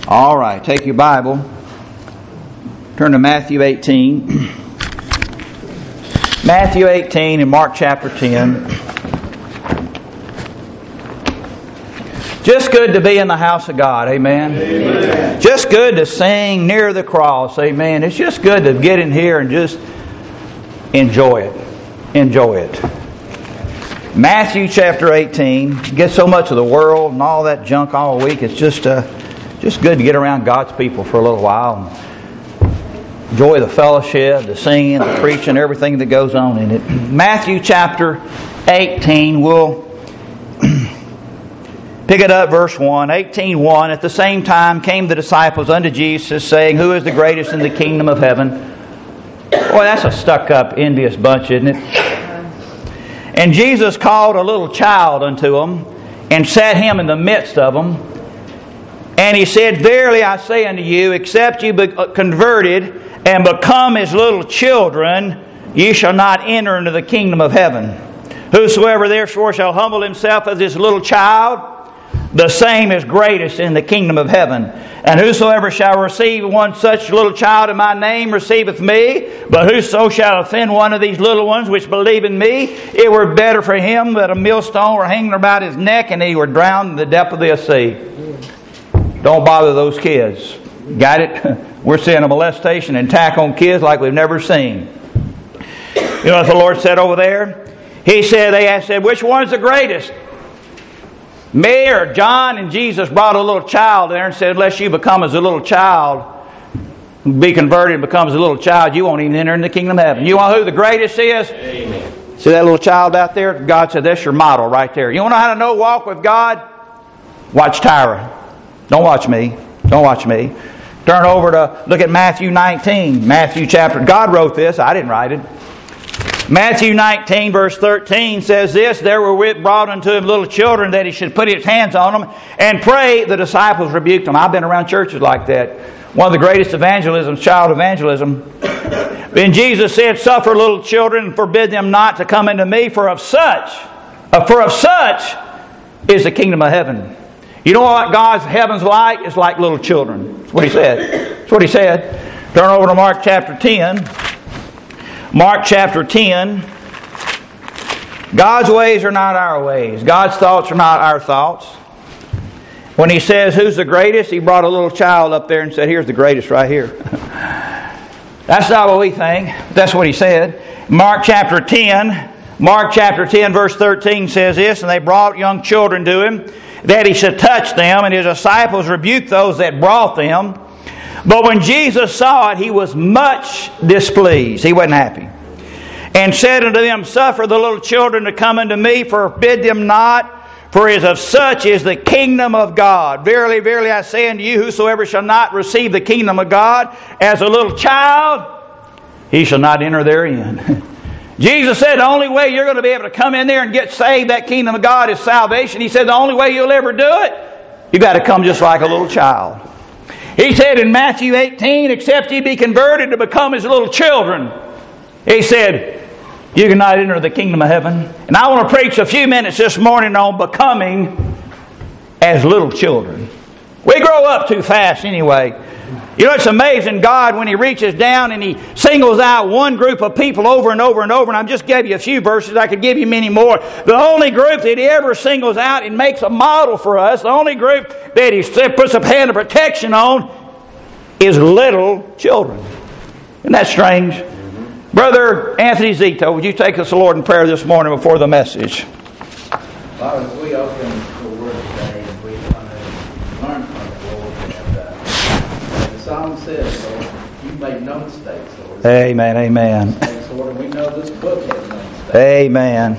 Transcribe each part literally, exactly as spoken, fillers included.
All right, take your Bible. Turn to Matthew eighteen. Matthew eighteen and Mark chapter ten. Just good to be in the house of God, amen? Amen. Just good to sing near the cross, amen. It's just good to get in here and just enjoy it. Enjoy it. Matthew chapter eighteen. You get so much of the world and all that junk all week. It's just uh, just good to get around God's people for a little while. Enjoy the fellowship, the singing, the preaching, everything that goes on in it. Matthew chapter eighteen, we'll pick it up, verse one. eighteen one. At the same time came the disciples unto Jesus, saying, Who is the greatest in the kingdom of heaven? Boy, that's a stuck-up, envious bunch, isn't it? And Jesus called a little child unto them, and set him in the midst of them. And he said, Verily I say unto you, except you be converted and become as little children, ye shall not enter into the kingdom of heaven. Whosoever therefore shall humble himself as this little child, the same is greatest in the kingdom of heaven. And whosoever shall receive one such little child in my name receiveth me. But whoso shall offend one of these little ones which believe in me, it were better for him that a millstone were hanging about his neck and he were drowned in the depth of the sea. Don't bother those kids. Got it? We're seeing a molestation and attack on kids like we've never seen. You know what the Lord said over there? He said, they asked, which one's the greatest? Me or John? And Jesus brought a little child there and said, unless you become as a little child, be converted and become as a little child, you won't even enter in the kingdom of heaven. You want who the greatest is? Amen. See that little child out there? God said, that's your model right there. You want to know how to know walk with God? Watch Tyra. Don't watch me. Don't watch me. Turn over to, look at Matthew nineteen. Matthew chapter, God wrote this. I didn't write it. Matthew nineteen verse thirteen says this, There were brought unto him little children that he should put his hands on them and pray. The disciples rebuked them. I've been around churches like that. One of the greatest evangelisms, child evangelism. Then Jesus said, Suffer little children and forbid them not to come into me, for of such, uh, for of such is the kingdom of heaven. You know what God's heaven's like? It's like little children. That's what he said. That's what he said. Turn over to Mark chapter ten. Mark chapter ten. God's ways are not our ways. God's thoughts are not our thoughts. When he says, who's the greatest? He brought a little child up there and said, here's the greatest right here. That's not what we think. That's what he said. Mark chapter ten. Mark chapter ten verse thirteen says this, And they brought young children to him, that he should touch them, and his disciples rebuked those that brought them. But when Jesus saw it, he was much displeased. He wasn't happy. And said unto them, Suffer the little children to come unto me, forbid them not, for as of such is the kingdom of God. Verily, verily, I say unto you, whosoever shall not receive the kingdom of God as a little child, he shall not enter therein. Jesus said the only way you're going to be able to come in there and get saved, that kingdom of God, is salvation. He said the only way you'll ever do it, you got to come just like a little child. He said in Matthew eighteen, Except ye be converted to become as little children. He said, you cannot enter the kingdom of heaven. And I want to preach a few minutes this morning on becoming as little children. We grow up too fast anyway. You know, it's amazing, God, when He reaches down and He singles out one group of people over and over and over, and I just gave you a few verses, I could give you many more. The only group that He ever singles out and makes a model for us, the only group that He puts a hand of protection on, is little children. Isn't that strange? Mm-hmm. Brother Anthony Zito, would you take us to the Lord in prayer this morning before the message? Father, as we open the Word today, and we want to learn from it, Lord, and uh, as the song says, Lord, you made no mistakes, Lord. Amen, amen. Mistakes, Lord, and we know this book has no mistakes. Amen.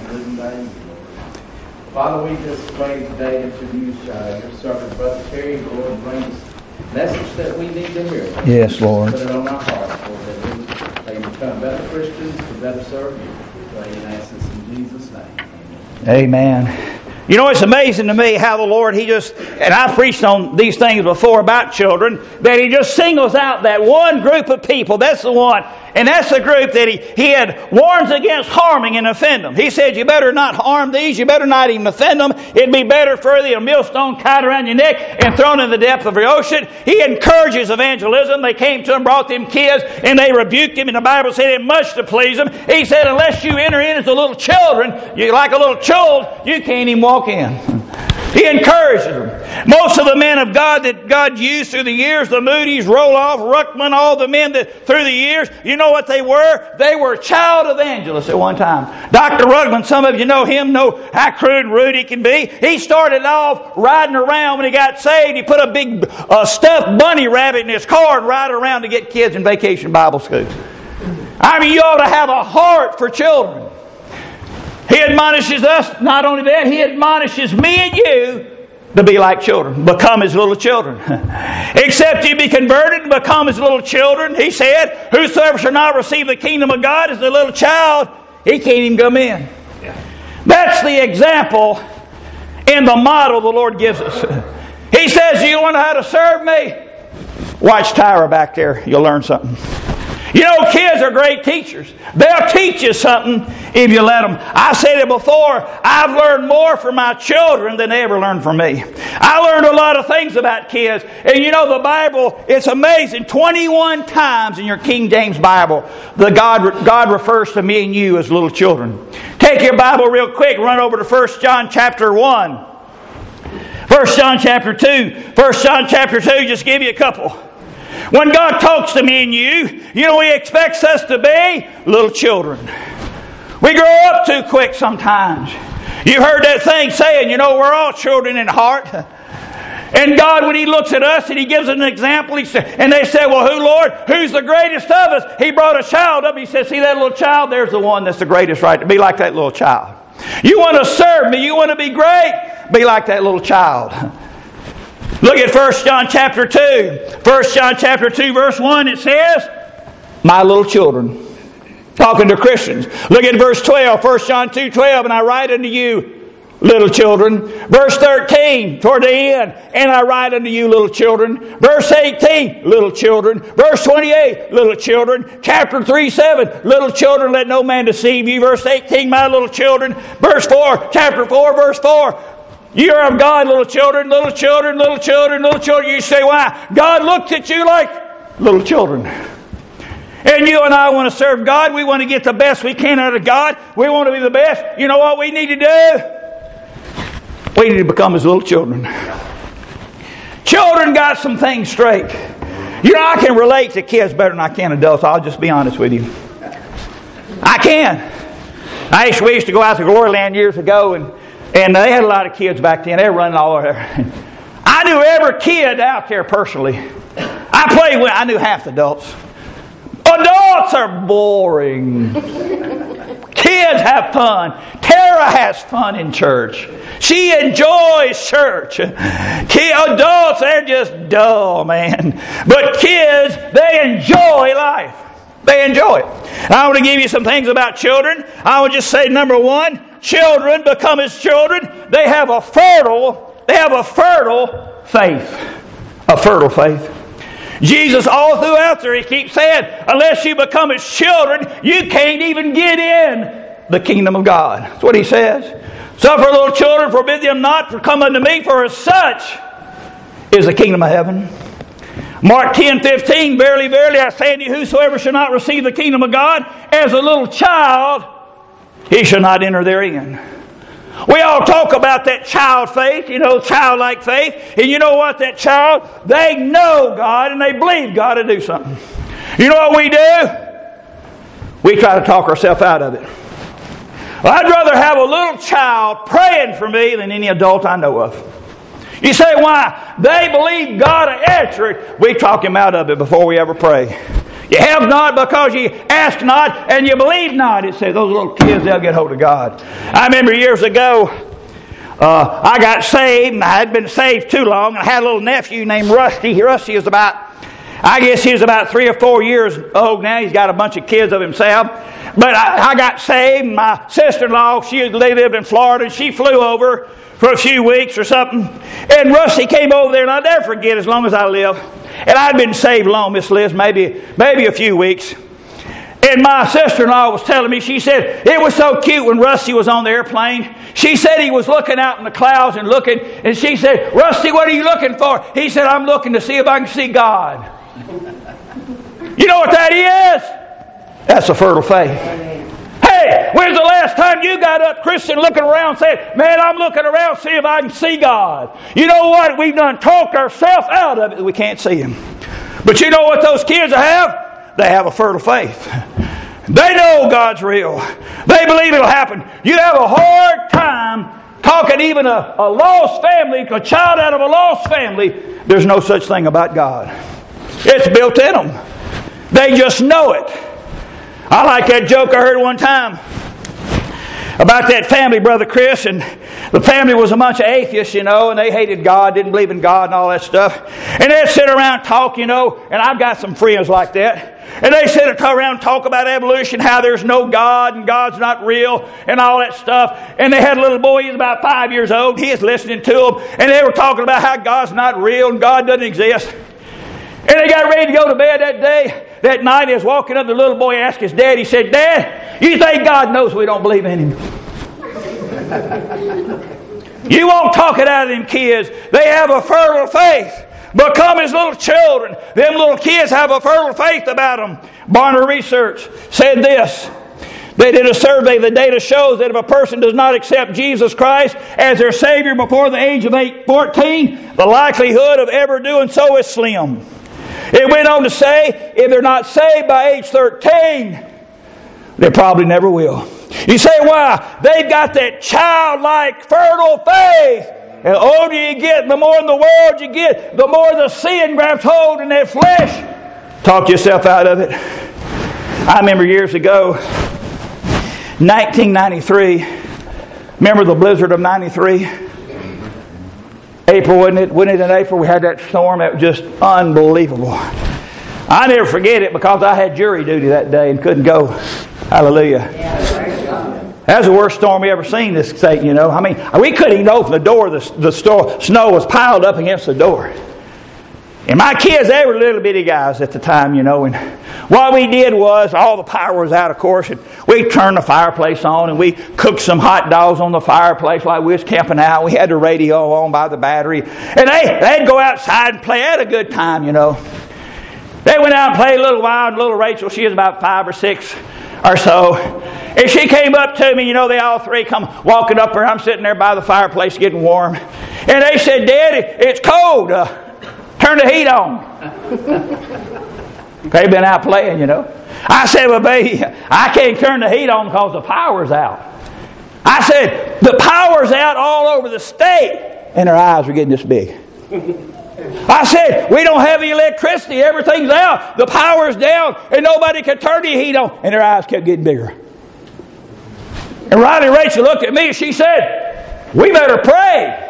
Father, we just pray today to introduce uh, your servant, Brother Terry, Lord, and bring us a message that we need to hear. Yes, Lord. Put it on our hearts, Lord, that we may become better Christians to better serve you. We pray and ask this in Jesus' name. Amen. You know, it's amazing to me how the Lord, He just, and I've preached on these things before about children, that He just singles out that one group of people. That's the one. And that's the group that He, he had warns against harming and offend them. He said, you better not harm these. You better not even offend them. It'd be better for thee a millstone tied around your neck and thrown in the depth of the ocean. He encourages evangelism. They came to Him, brought them kids, and they rebuked Him. And the Bible said it much to please Him. He said, unless you enter in as the little children, you like a little child, you can't even walk in. He encourages them. Most of the men of God that God used through the years, the Moody's, Roloff, Ruckman, all the men that through the years, you know what they were? They were child evangelists at one time. Doctor Ruckman, some of you know him, know how crude and rude he can be. He started off riding around when he got saved. He put a big uh, stuffed bunny rabbit in his car and ride around to get kids in vacation Bible school. I mean, you ought to have a heart for children. He admonishes us, not only that, He admonishes me and you to be like children, become as little children. Except you be converted and become as little children, He said, whosoever shall not receive the kingdom of God as a little child, he can't even come in. That's the example and the model the Lord gives us. He says, you want to know how to serve me? Watch Tyra back there. You'll learn something. You know, kids are great teachers. They'll teach you something if you let them. I said it before, I've learned more from my children than they ever learned from me. I learned a lot of things about kids. And you know, the Bible, it's amazing. twenty-one times in your King James Bible, the God, God refers to me and you as little children. Take your Bible real quick, run over to First John chapter one. First John chapter two. First John chapter two, just give you a couple. When God talks to me and you, you know He expects us to be little children. We grow up too quick sometimes. You heard that thing saying, you know, we're all children in heart. And God, when He looks at us and He gives an example, He said, and they say, well, who, Lord? Who's the greatest of us? He brought a child up. He said, see that little child? There's the one that's the greatest, right? To be like that little child. You want to serve me? You want to be great? Be like that little child. Look at First John chapter two. First John chapter two verse one, it says, my little children. Talking to Christians. Look at verse twelve. First John two twelve, and I write unto you, little children. Verse thirteen, toward the end, and I write unto you, little children. Verse eighteen, little children. Verse twenty-eight, little children. Chapter three seven, little children, let no man deceive you. Verse eighteen, my little children. Verse four, chapter four, verse four, you are of God, little children, little children, little children, little children. You say, why? God looks at you like little children. And you and I want to serve God. We want to get the best we can out of God. We want to be the best. You know what we need to do? We need to become as little children. Children got some things straight. You know, I can relate to kids better than I can adults. I'll just be honest with you. I can. I used, we used to go out to Glory Land years ago, and And they had a lot of kids back then. They were running all over there. I knew every kid out there personally. I played with, I knew half the adults. Adults are boring. Kids have fun. Tara has fun in church. She enjoys church. Kid, adults, they're just dull, man. But kids, they enjoy life. They enjoy it. I want to give you some things about children. I would just say, number one, children become as children. They have a fertile, they have a fertile faith. A fertile faith. Jesus all throughout there, He keeps saying, unless you become as children, you can't even get in the kingdom of God. That's what He says. Suffer little children, forbid them not to come unto me, for as such is the kingdom of heaven. Mark ten fifteen, verily, verily, I say unto you, whosoever shall not receive the kingdom of God as a little child, he shall not enter therein. We all talk about that child faith, you know, childlike faith. And you know what? That child, they know God and they believe God to do something. You know what we do? We try to talk ourselves out of it. Well, I'd rather have a little child praying for me than any adult I know of. You say, why? They believe God will answer it. We talk Him out of it before we ever pray. You have not because you ask not and you believe not. It says those little kids, they'll get hold of God. I remember years ago, uh, I got saved, and I had been saved too long. I had a little nephew named Rusty. Rusty was about I guess he's about three or four years old now. He's got a bunch of kids of himself. But I, I got saved. My sister-in-law, she they lived in Florida, and she flew over for a few weeks or something. And Rusty came over there, and I'll never forget as long as I live. And I'd been saved long, Miss Liz, maybe, maybe a few weeks. And my sister-in-law was telling me, she said, it was so cute when Rusty was on the airplane. She said he was looking out in the clouds and looking, and she said, Rusty, what are you looking for? He said, I'm looking to see if I can see God. You know what that is? That's a fertile faith. Hey, when's the last time you got up, Christian, looking around saying, man, I'm looking around to see if I can see God. You know what? We've done talked ourselves out of it that we can't see Him. But you know what those kids have? They have a fertile faith. They know God's real. They believe it'll happen. You have a hard time talking even a, a lost family, a child out of a lost family. There's no such thing about God. It's built in them. They just know it. I like that joke I heard one time about that family, Brother Chris, and the family was a bunch of atheists, you know, and they hated God, didn't believe in God and all that stuff. And they'd sit around and talk, you know, and I've got some friends like that. And they sit around and talk about evolution, how there's no God and God's not real and all that stuff. And they had a little boy, he was about five years old, he was listening to them, and they were talking about how God's not real and God doesn't exist. And they got ready to go to bed that day. That night he was walking up, the little boy asked his dad, he said, Dad, you think God knows we don't believe in Him? You won't talk it out of them kids. They have a fertile faith. Become as little children. Them little kids have a fertile faith about them. Barna Research said this. They did a survey. The data shows that if a person does not accept Jesus Christ as their Savior before the age of eight, fourteen, the likelihood of ever doing so is slim. It went on to say, if they're not saved by age thirteen, they probably never will. You say, why? They've got that childlike, fertile faith. And the older you get, the more in the world you get, the more the sin grabs hold in that flesh. Talk yourself out of it. I remember years ago, nineteen ninety-three. Remember the blizzard of ninety-three? April, wasn't it? Wasn't it in April? We had that storm. It was just unbelievable. I never forget it because I had jury duty that day and couldn't go. Hallelujah. That was the worst storm we ever seen this state, you know. I mean, we couldn't even open the door. The, the store, snow was piled up against the door. And my kids, they were little bitty guys at the time, you know. And what we did was, all the power was out, of course, and we turned the fireplace on and we cooked some hot dogs on the fireplace while we was camping out. We had the radio on by the battery. And they, they'd go outside and play. They had a good time, you know. They went out and played a little while, and little Rachel, she was about five or six or so. And she came up to me, you know, they all three come walking up there. I'm sitting there by the fireplace getting warm. And they said, Daddy, it's cold. Uh, turn the heat on. They've been out playing, you know. I said, well, baby, I can't turn the heat on because the power's out. I said, the power's out all over the state. And her eyes were getting this big. I said, we don't have any electricity. Everything's out. The power's down. And nobody can turn the heat on. And her eyes kept getting bigger. And Riley and Rachel looked at me and she said, we better pray.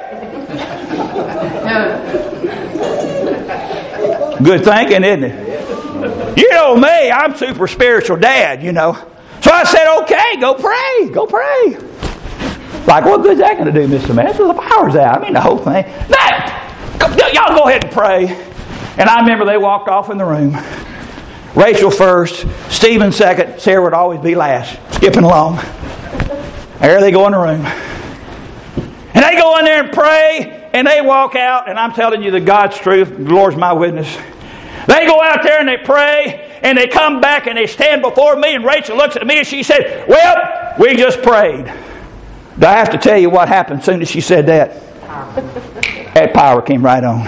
Good thinking, isn't it? You know me, I'm super spiritual dad, you know. So I said, okay, go pray. Go pray. Like, what good's that going to do, Mister Master? The power's out. I mean, the whole thing. That, y'all go ahead and pray. And I remember they walked off in the room. Rachel first, Stephen second, Sarah would always be last, skipping along. There they go in the room. And they go in there and pray, and they walk out, and I'm telling you the God's truth, the Lord's my witness. They go out there and they pray, and they come back and they stand before me, and Rachel looks at me and she said, well, we just prayed. Do I have to tell you what happened as soon as she said that? That power came right on.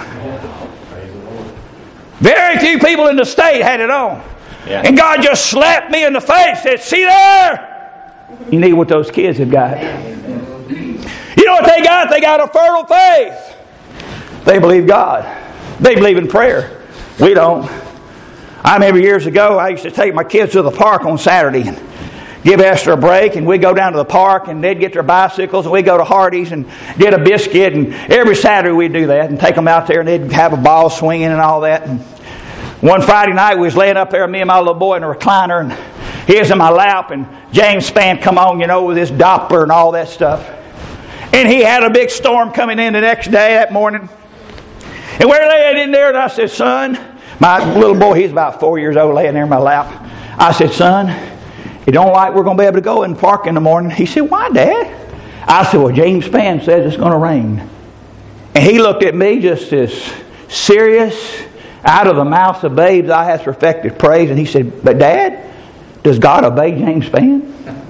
Very few people in the state had it on. Yeah. And God just slapped me in the face and said, see there? You need what those kids have got. You know what they got? They got a fertile faith. They believe God. They believe in prayer. We don't. I remember years ago, I used to take my kids to the park on Saturday and give Esther a break, and we'd go down to the park and they'd get their bicycles and we'd go to Hardee's and get a biscuit, and every Saturday we'd do that and take them out there and they'd have a ball swinging and all that. And One Friday night, we was laying up there, me and my little boy in a recliner, and he was in my lap, and James Spann come on, you know, with his Doppler and all that stuff. And he had a big storm coming in the next day, that morning. And we're laying in there, and I said, son, my little boy, he's about four years old, laying there in my lap. I said, son, you don't like we're going to be able to go in the park in the morning? He said, why, Dad? I said, well, James Spann says it's going to rain. And he looked at me just as serious, out of the mouths of babes I have perfected praise. And he said, but Dad, does God obey James Spann?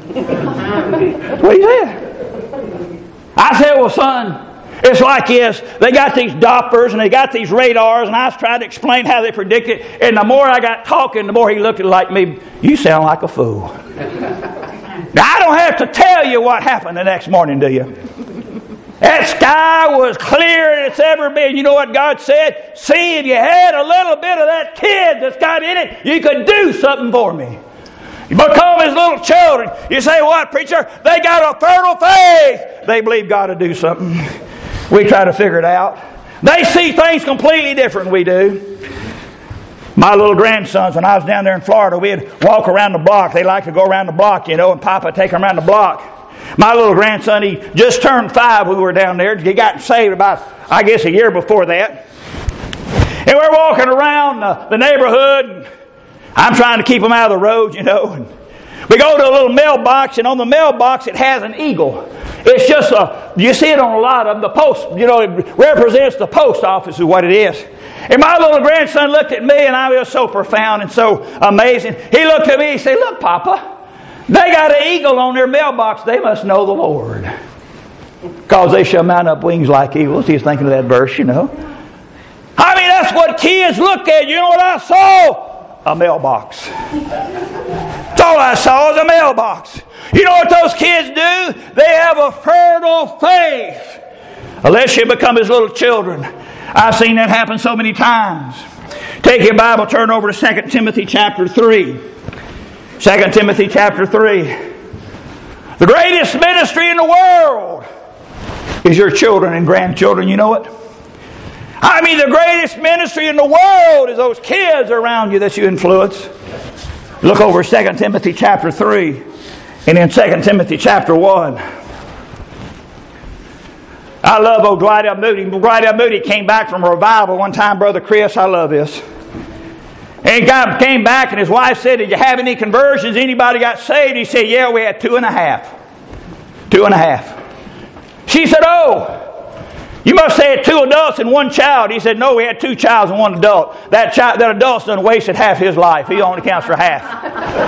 That's what he said. I said, well, son, it's like this. They got these Dopplers and they got these radars, and I was trying to explain how they predict it. And the more I got talking, the more he looked at like me, you sound like a fool. Now, I don't have to tell you what happened the next morning, do you? That sky was clear as it's ever been. You know what God said? See, if you had a little bit of that kid that's got in it, you could do something for me. You become his little children. You say, what, preacher? They got a fertile faith. They believe God will do something. We try to figure it out. They see things completely different than we do. My little grandsons, when I was down there in Florida, we'd walk around the block. They like to go around the block, you know, and Papa would take them around the block. My little grandson, he just turned five when we were down there. He got saved about, I guess, a year before that. And we're walking around the, the neighborhood. I'm trying to keep them out of the road, you know. And we go to a little mailbox, and on the mailbox it has an eagle. It's just a, you see it on a lot of them. The post, you know, it represents the post office is what it is. And my little grandson looked at me, and I was so profound and so amazing. He looked at me and said, look, Papa, they got an eagle on their mailbox. They must know the Lord. Because they shall mount up wings like eagles. He's thinking of that verse, you know. I mean, that's what kids look at. You know what I saw? A mailbox. That's all I saw was a mailbox. You know what those kids do? They have a fertile faith. Unless you become his little children. I've seen that happen so many times. Take your Bible, turn over to Second Timothy chapter three. Second Timothy chapter three. The greatest ministry in the world is your children and grandchildren. You know it? I mean, the greatest ministry in the world is those kids around you that you influence. Look over Second Timothy chapter three and then Second Timothy chapter one. I love old Dwight L. Moody. Dwight L. Moody came back from a revival one time, Brother Chris. I love this. And he came back and his wife said, did you have any conversions? Anybody got saved? He said, yeah, we had two and a half. Two and a half. She said, oh, you must say had two adults and one child. He said, no, we had two childs and one adult. That child, that adult's done wasted half his life. He only counts for half.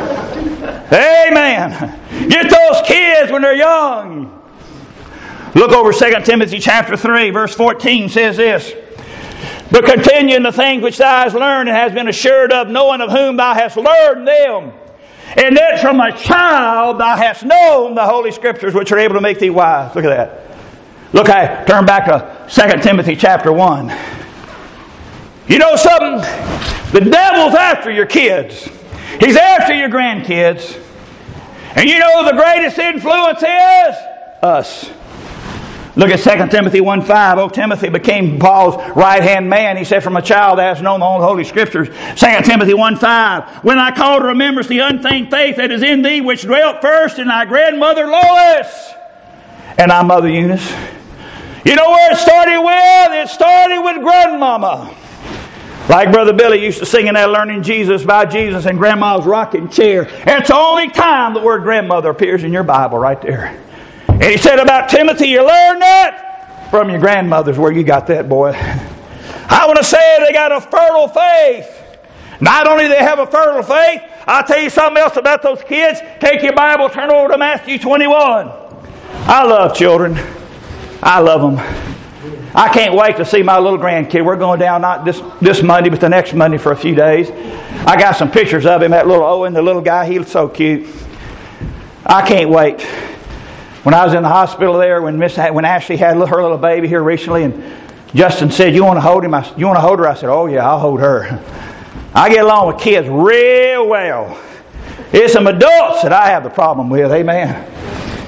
Amen. Get those kids when they're young. Look over Second Timothy chapter three, verse fourteen says this. But continue in the things which thou hast learned and hast been assured of, knowing of whom thou hast learned them. And that from a child thou hast known the Holy Scriptures, which are able to make thee wise. Look at that. Look, I turn back to Second Timothy chapter one. You know something? The devil's after your kids. He's after your grandkids. And you know who the greatest influence is? Us. Look at Second Timothy one five. Oh, Timothy became Paul's right-hand man. He said, from a child that has known the Holy Scriptures. Second Timothy one five. When I call to remembrance the unfeigned faith that is in thee, which dwelt first in thy grandmother Lois and thy mother Eunice. You know where it started with? It started with grandmama. Like Brother Billy used to sing in that Learning Jesus by Jesus in Grandma's rocking chair. It's the only time the word grandmother appears in your Bible right there. And he said about Timothy, you learned that from your grandmothers. Where you got that, boy? I want to say they got a fertile faith. Not only do they have a fertile faith, I'll tell you something else about those kids. Take your Bible, turn over to Matthew twenty-one. I love children. I love them. I can't wait to see my little grandkid. We're going down not this, this Monday, but the next Monday for a few days. I got some pictures of him, that little Owen, the little guy. He was so cute. I can't wait. When I was in the hospital there, when Miss when Ashley had her little baby here recently, and Justin said, "You want to hold him? I, you want to hold her?" I said, "Oh yeah, I'll hold her." I get along with kids real well. It's some adults that I have the problem with. Amen.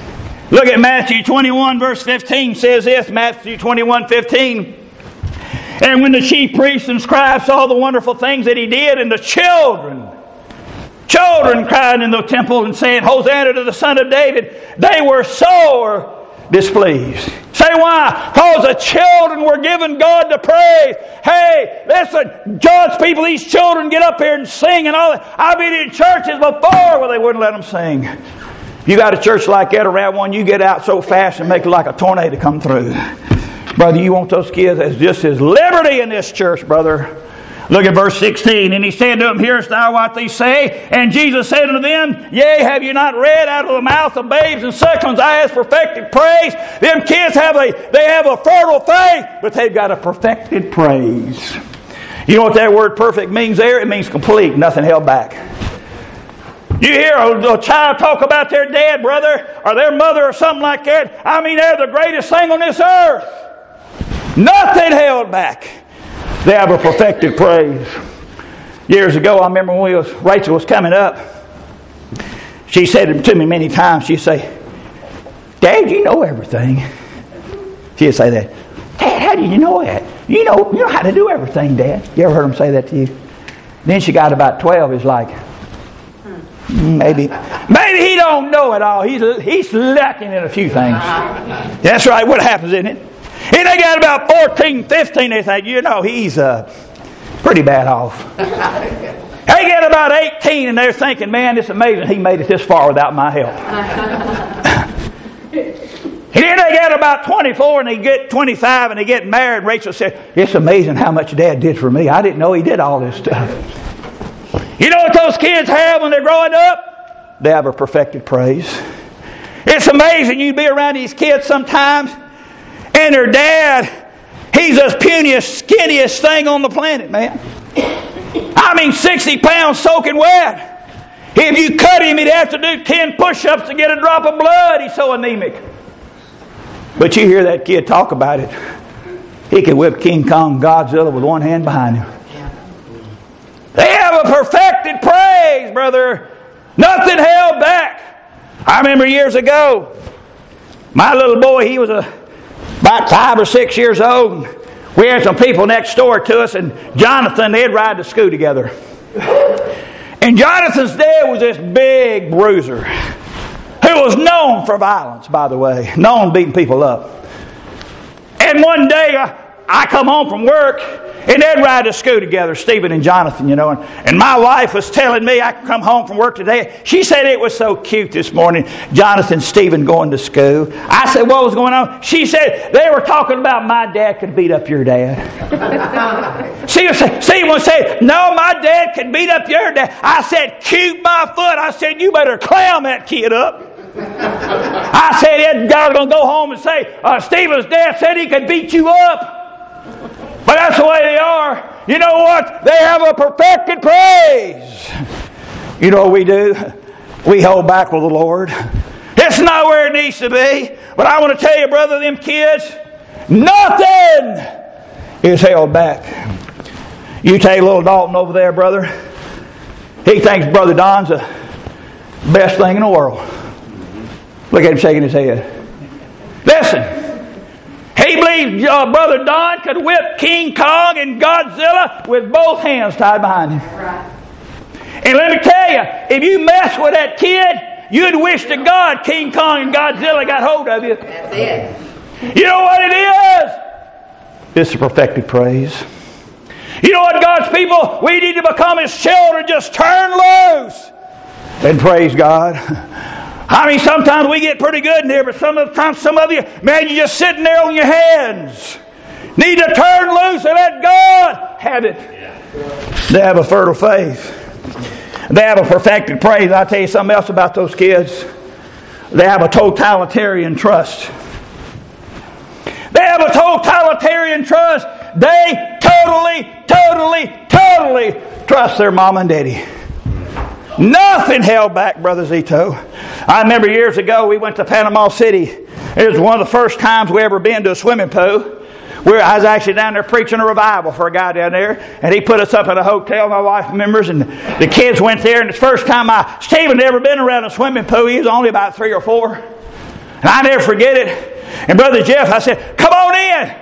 Look at Matthew twenty-one, verse fifteen. Says this, Matthew twenty-one, fifteen. And when the chief priests and scribes saw the wonderful things that he did, and the children, children cried in the temple and saying, Hosanna to the Son of David, they were sore displeased. Say why? Because the children were giving God the praise. Hey, listen, God's people, these children get up here and sing and all that. I've been in churches before where they wouldn't let them sing. You got a church like that around one, you get out so fast and make it like a tornado come through. Brother, you want those kids? There's just as liberty in this church, brother. Look at verse sixteen. And he said to them, Hearest thou what they say? And Jesus said unto them, Yea, have you not read out of the mouth of babes and sucklings I have perfected praise? Them kids have a they have a fertile faith, but they've got a perfected praise. You know what that word perfect means there? It means complete, nothing held back. You hear a, a child talk about their dad, brother, or their mother or something like that. I mean, they're the greatest thing on this earth. Nothing held back. They have a perfected praise. Years ago, I remember when we was, Rachel was coming up, she said it to me many times. She'd say, Dad, you know everything. She'd say that. Dad, how do you know that? You know, you know how to do everything, Dad. You ever heard him say that to you? Then she got about twelve. It's like, maybe, maybe he don't know it all. He's he's lacking in a few things. That's right. What happens, isn't it? And they got about fourteen, fifteen, they think, you know, he's uh, pretty bad off. They get about eighteen and they're thinking, man, it's amazing he made it this far without my help. And then they get about twenty-four and they get twenty-five and they get married. And Rachel said, it's amazing how much Dad did for me. I didn't know he did all this stuff. You know what those kids have when they're growing up? They have a perfected praise. It's amazing. You be around these kids sometimes and their dad, he's the puniest, skinniest thing on the planet, man. I mean, sixty pounds soaking wet. If you cut him, he'd have to do ten push-ups to get a drop of blood. He's so anemic. But you hear that kid talk about it. He could whip King Kong Godzilla with one hand behind him. They have a perfected praise, brother. Nothing held back. I remember years ago, my little boy, he was a, about five or six years old. We had some people next door to us, and Jonathan, they'd ride to school together. And Jonathan's dad was this big bruiser who was known for violence, by the way, known beating people up. And one day, I, I come home from work, and they'd ride to school together, Stephen and Jonathan, you know. And, and my wife was telling me, I come home from work today. She said it was so cute this morning, Jonathan and Stephen going to school. I said, what was going on? She said, they were talking about my dad could beat up your dad. Stephen was saying, no, my dad could beat up your dad. I said, cute my foot. I said, you better clown that kid up. I said, that guy's going to go home and say, uh, Stephen's dad said he could beat you up. But that's the way they are. You know what? They have a perfected praise. You know what we do? We hold back with the Lord. It's not where it needs to be. But I want to tell you, brother, them kids, nothing is held back. You take little Dalton over there, brother. He thinks Brother Don's the best thing in the world. Look at him shaking his head. Listen. He believes uh, Brother Don could whip King Kong and Godzilla with both hands tied behind him. Right. And let me tell you, if you mess with that kid, you'd wish to God King Kong and Godzilla got hold of you. That's it. You know what it is? It's a perfected praise. You know what, God's people? We need to become His children. Just turn loose and praise God. I mean, sometimes we get pretty good in here, but some of the times, some of you, man, you're just sitting there on your hands. Need to turn loose and let God have it. They have a fertile faith. They have a perfected praise. I'll tell you something else about those kids. They have a totalitarian trust. They have a totalitarian trust. They totally, totally, totally trust their mom and daddy. Nothing held back, Brother Zito. I remember years ago we went to Panama City. It was one of the first times we ever been to a swimming pool. Where I was actually down there preaching a revival for a guy down there, and he put us up in a hotel. My wife remembers, and the kids went there. And it's the first time I Stephen had ever been around a swimming pool. He was only about three or four, and I never forget it. And Brother Jeff, I said, "Come on in."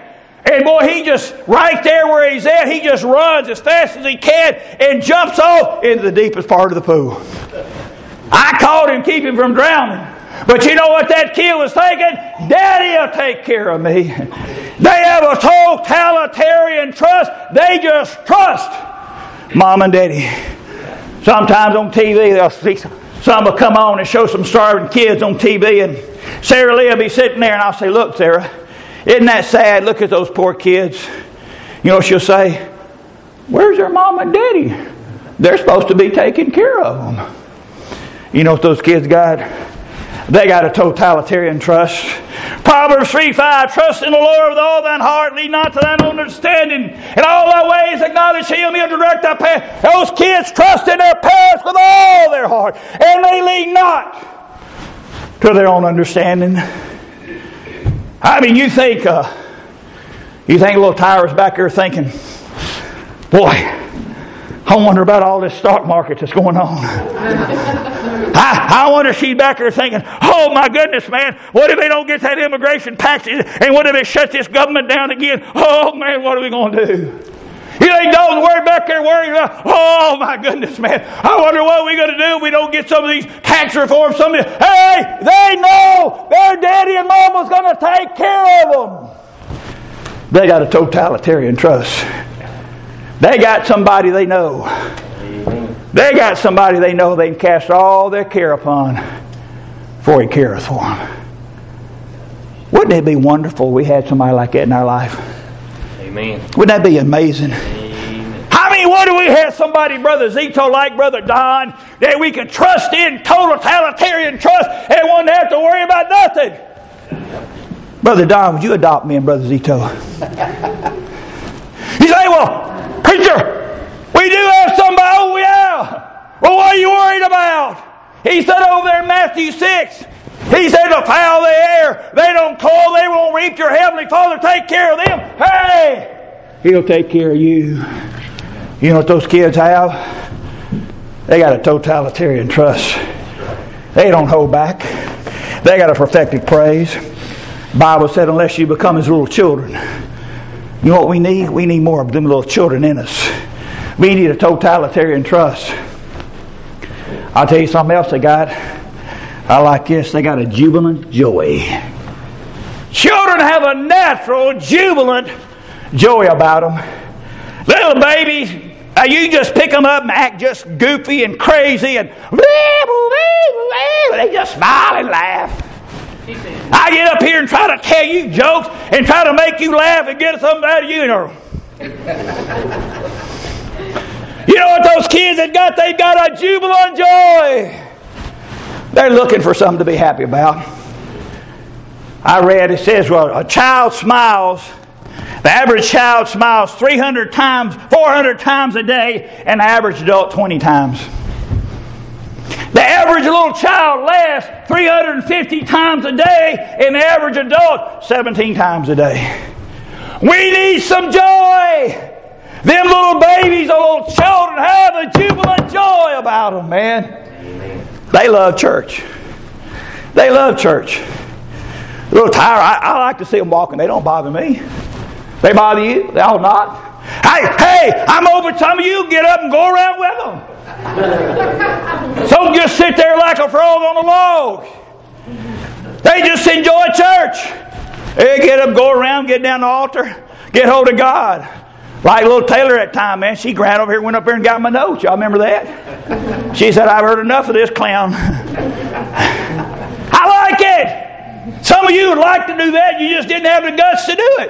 And boy, he just, right there where he's at, he just runs as fast as he can and jumps off into the deepest part of the pool. I caught him, keep him from drowning. But you know what that kid was thinking? Daddy will take care of me. They have a totalitarian trust. They just trust Mom and Daddy. Sometimes on T V, they'll see some will come on and show some starving kids on T V, and Sarah Lee will be sitting there, and I'll say, look, Sarah, isn't that sad? Look at those poor kids. You know what she'll say? Where's their mom and daddy? They're supposed to be taking care of them. You know what those kids got? They got a totalitarian trust. Proverbs three five, trust in the Lord with all thine heart, lean not to thine own understanding. In all thy ways acknowledge Him, He'll direct thy path. Those kids trust in their parents with all their heart, and they lean not to their own understanding. I mean, you think, uh, you think little Tyra's back there thinking, boy, I wonder about all this stock market that's going on. I, I wonder if she's back there thinking, oh my goodness, man, what if they don't get that immigration package? And what if they shut this government down again? Oh man, what are we going to do? You think Dalton worried back there worrying about, oh my goodness, man, I wonder what we're going to do if we don't get some of these tax reforms. Some of these, hey, they know their daddy and mama's going to take care of them. They got a totalitarian trust. They got somebody they know. They got somebody they know they can cast all their care upon, for He careth for them. Wouldn't it be wonderful if we had somebody like that in our life? Amen. Wouldn't that be amazing? Amen. How many would we have somebody, Brother Zito, like Brother Don, that we could trust in, totalitarian trust, and wouldn't have to worry about nothing? Brother Don, would you adopt me and Brother Zito? You say, well, preacher, we do have somebody. Oh, yeah. Well, what are you worried about? He said over there in Matthew six, He said, the fowl of the air, they don't toil, they won't reap. Your heavenly Father take care of them. Hey, He'll take care of you. You know what those kids have? They got a totalitarian trust. They don't hold back. They got a perfected praise. The Bible said, unless you become as little children. You know what we need? We need more of them little children in us. We need a totalitarian trust. I'll tell you something else they got. I like this. They got a jubilant joy. Children have a natural jubilant joy about them. Little babies, uh, you just pick them up and act just goofy and crazy and they just smile and laugh. I get up here and try to tell you jokes and try to make you laugh and get something out of you. You know, you know what those kids have got? They've got a jubilant joy. They're looking for something to be happy about. I read, it says, well, a child smiles, the average child smiles three hundred times, four hundred times a day, and the average adult twenty times. The average little child laughs three hundred fifty times a day, and the average adult seventeen times a day. We need some joy. Them little babies, the little children have a jubilant joy about them, man. They love church. They love church. Little Tyra, I, I like to see them walking. They don't bother me. They bother you? They all not. Hey, hey, I'm over. Some of you get up and go around with them. Some just sit there like a frog on a log. They just enjoy church. They get up, go around, get down the altar, get hold of God. Like little Taylor at time, man. She ran over here, went up there and got my notes. Y'all remember that? She said, I've heard enough of this clown. I like it. Some of you would like to do that. You just didn't have the guts to do it.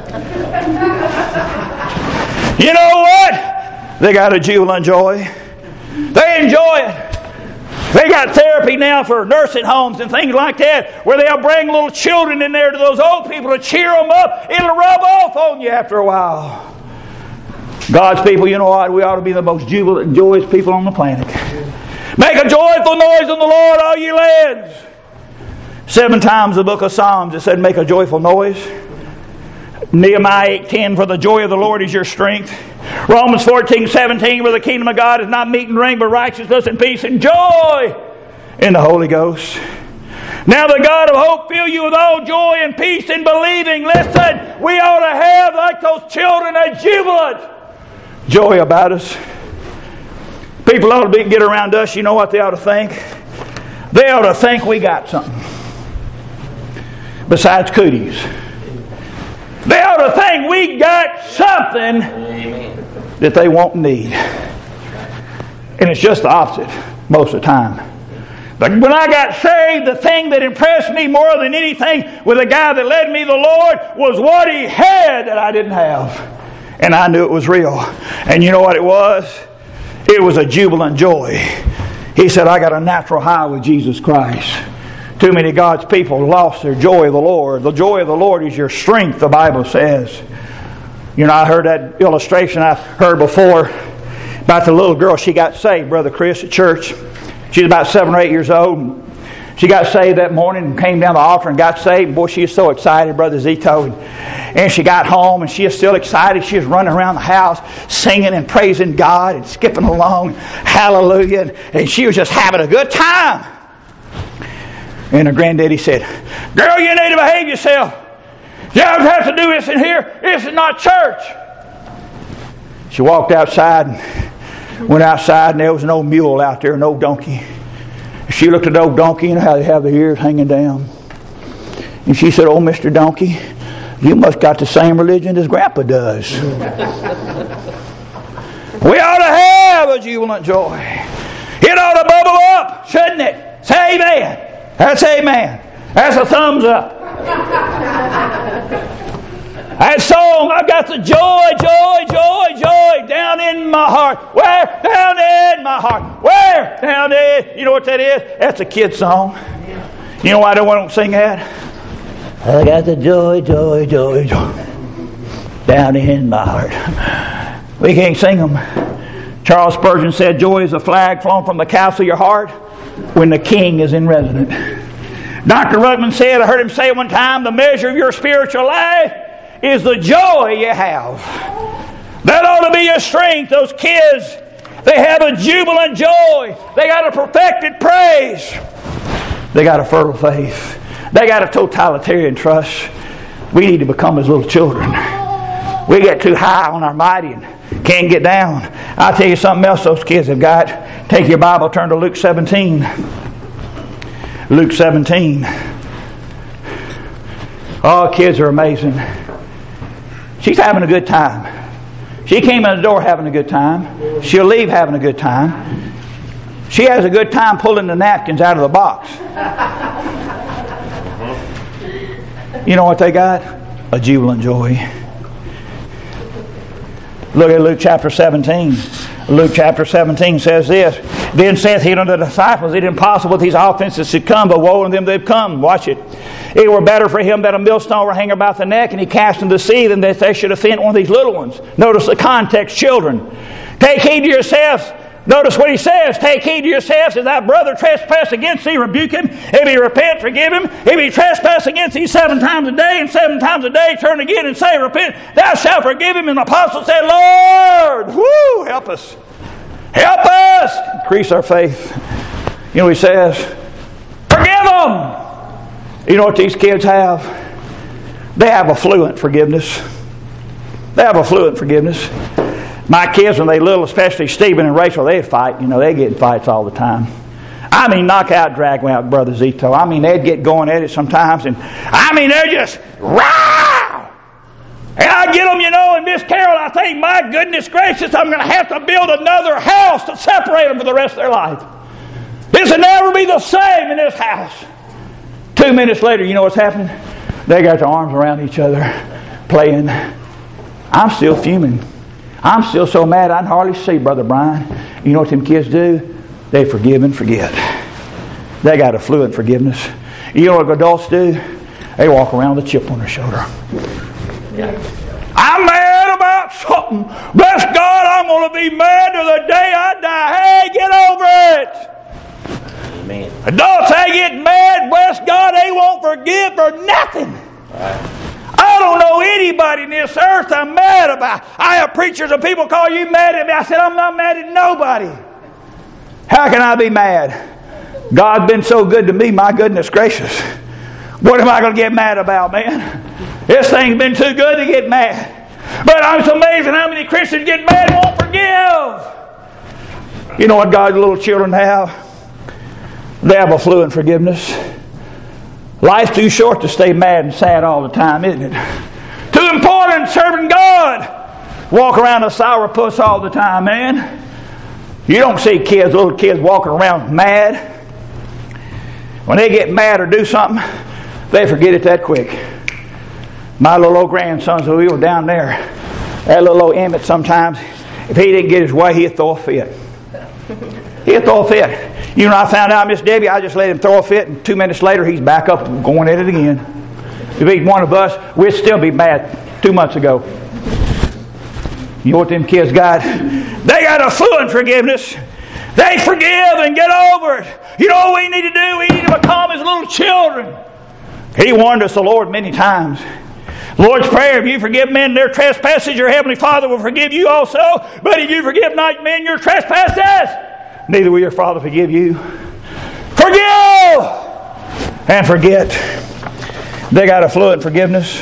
You know what? They got a jubilant joy. They enjoy it. They got therapy now for nursing homes and things like that, where they'll bring little children in there to those old people to cheer them up. It'll rub off on you after a while. God's people, you know what? We ought to be the most jubilant and joyous people on the planet. Make a joyful noise in the Lord, all ye lands. Seven times in the book of Psalms it said, make a joyful noise. Nehemiah eight ten, for the joy of the Lord is your strength. Romans fourteen seventeen, where the kingdom of God is not meat and drink, but righteousness and peace and joy in the Holy Ghost. Now the God of hope fill you with all joy and peace in believing. Listen, we ought to have, like those children, a jubilant joy about us. People ought to be, get around us, you know what they ought to think? They ought to think we got something besides cooties. They ought to think we got something that they won't need. And it's just the opposite most of the time. But when I got saved, the thing that impressed me more than anything with the guy that led me to the Lord was what he had that I didn't have. And I knew it was real. And you know what it was? It was a jubilant joy. He said, I got a natural high with Jesus Christ. Too many of God's people lost their joy of the Lord. The joy of the Lord is your strength, the Bible says. You know, I heard that illustration I heard before about the little girl. She got saved, Brother Chris, at church. She was about seven or eight years old. She got saved that morning and came down the altar and got saved. Boy, she was so excited, Brother Zito. And she got home and she was still excited. She was running around the house singing and praising God and skipping along. Hallelujah. And she was just having a good time. And her granddaddy said, girl, you need to behave yourself. You don't have to do this in here. This is not church. She walked outside and went outside, and there was an old mule out there, an old donkey. She looked at the old donkey, and how they have the ears hanging down. And she said, oh, Mister Donkey, you must got the same religion as Grandpa does. We ought to have a jubilant joy. It ought to bubble up, shouldn't it? Say amen. That's amen. That's a thumbs up. That song, I've got the joy, joy, joy, joy down in my heart. Where? Down in my heart. Where? Down in. You know what that is? That's a kid song. You know why I don't want to sing that? I got the joy, joy, joy, joy down in my heart. We can't sing them. Charles Spurgeon said, joy is a flag flown from the castle of your heart when the king is in residence. Doctor Ruckman said, I heard him say one time, the measure of your spiritual life is the joy you have. That ought to be your strength. Those kids, they have a jubilant joy. They got a perfected praise. They got a fertile faith. They got a totalitarian trust. We need to become as little children. We get too high on our mighty and can't get down. I'll tell you something else those kids have got. Take your Bible, turn to Luke seventeen. Luke seventeen. Oh, kids are amazing. She's having a good time. She came in the door having a good time. She'll leave having a good time. She has a good time pulling the napkins out of the box. You know what they got? A jubilant joy. Look at Luke chapter seventeen. Luke chapter seventeen says this. Then saith he unto the disciples, it is impossible that these offenses should come, but woe unto them that have come. Watch it. It were better for him that a millstone were hang about the neck, and he cast into the sea, than that they should offend one of these little ones. Notice the context, children. Take heed to yourselves. Notice what he says. Take heed to yourselves. If thy brother trespass against thee, rebuke him. If he repent, forgive him. If he trespass against thee seven times a day, and seven times a day turn again and say, repent, thou shalt forgive him. And the apostle said, Lord, whoo, help us. Help us. Increase our faith. You know what he says? Forgive them. You know what these kids have? They have a fluent forgiveness. They have a fluent forgiveness. My kids, when they little, especially Stephen and Rachel, they'd fight. You know, they get in fights all the time. I mean, knock out, drag out, Brother Zito. I mean, they'd get going at it sometimes. And I mean, they're just, wow! And I get them, you know, and Miss Carol, I think, my goodness gracious, I'm going to have to build another house to separate them for the rest of their life. This will never be the same in this house. Two minutes later, you know what's happening? They got their arms around each other, playing. I'm still fuming. I'm still so mad I can hardly see, Brother Brian. You know what them kids do? They forgive and forget. They got a fluent forgiveness. You know what adults do? They walk around with a chip on their shoulder. Yeah. I'm mad about something. Bless God, I'm going to be mad to the day I die. Hey, get over it. Amen. Adults, they get mad. Bless God, they won't forgive for nothing. Right. I don't know anybody in this earth I'm mad about. I have preachers and people call you mad at me. I said, I'm not mad at nobody. How can I be mad? God's been so good to me, my goodness gracious. What am I going to get mad about, man? This thing's been too good to get mad. But I'm so amazed at how many Christians get mad and won't forgive. You know what God's little children have? They have a fluent forgiveness. Life's too short to stay mad and sad all the time, isn't it? Too important serving God. Walk around a sourpuss all the time, man. You don't see kids, little kids walking around mad. When they get mad or do something, they forget it that quick. My little old grandsons, we were down there. That little old Emmett sometimes, if he didn't get his way, he'd throw a fit. He'd throw a fit. You know, I found out Miss Debbie, I just let him throw a fit, and two minutes later, he's back up going at it again. If he'd one of us, we'd still be mad two months ago. You know what them kids got? They got a fluent forgiveness. They forgive and get over it. You know what we need to do? We need to become as little children. He warned us, the Lord, many times. The Lord's Prayer, if you forgive men their trespasses, your Heavenly Father will forgive you also. But if you forgive not men your trespasses, neither will your Father forgive you. Forgive and forget. They got a fluent forgiveness.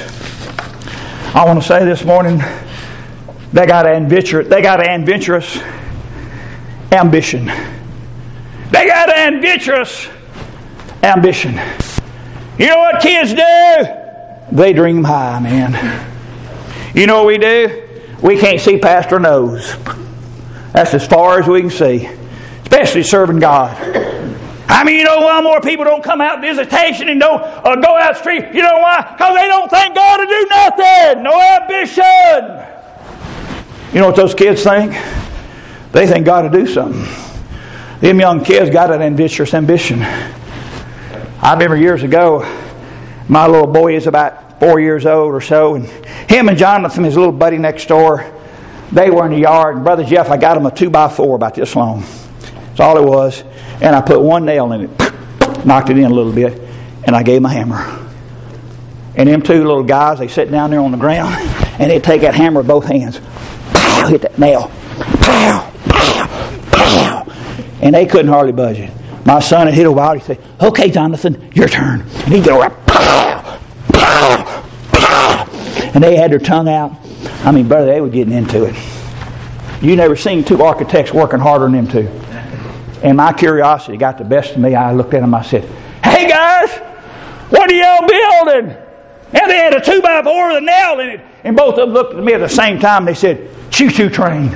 I want to say this morning, they got an adventurous, they got an adventurous ambition. They got an adventurous ambition. You know what kids do? They dream high, man. You know what we do? We can't see past our nose. That's as far as we can see. Especially serving God. I mean, you know why more people don't come out visitation and don't uh, go out the street? You know why? Because they don't think God will do nothing. No ambition. You know what those kids think? They think God will do something. Them young kids got an ambitious ambition. I remember years ago, my little boy is about four years old or so, and him and Jonathan, his little buddy next door, they were in the yard, and Brother Jeff, I got him a two by four about this long. That's all it was. And I put one nail in it, knocked it in a little bit, and I gave him a hammer. And them two little guys, they sit down there on the ground, and they take that hammer with both hands. Pow, hit that nail. Pow, pow, pow. And they couldn't hardly budge it. My son had hit a while. He'd say, "Okay, Jonathan, your turn." And he'd go right, pow, pow, pow. And they had their tongue out. I mean, brother, they were getting into it. You never seen two architects working harder than them two. And my curiosity got the best of me. I looked at them. I said, "Hey guys, what are y'all building?" And they had a two by four with a nail in it. And both of them looked at me at the same time. They said, "Choo-choo train."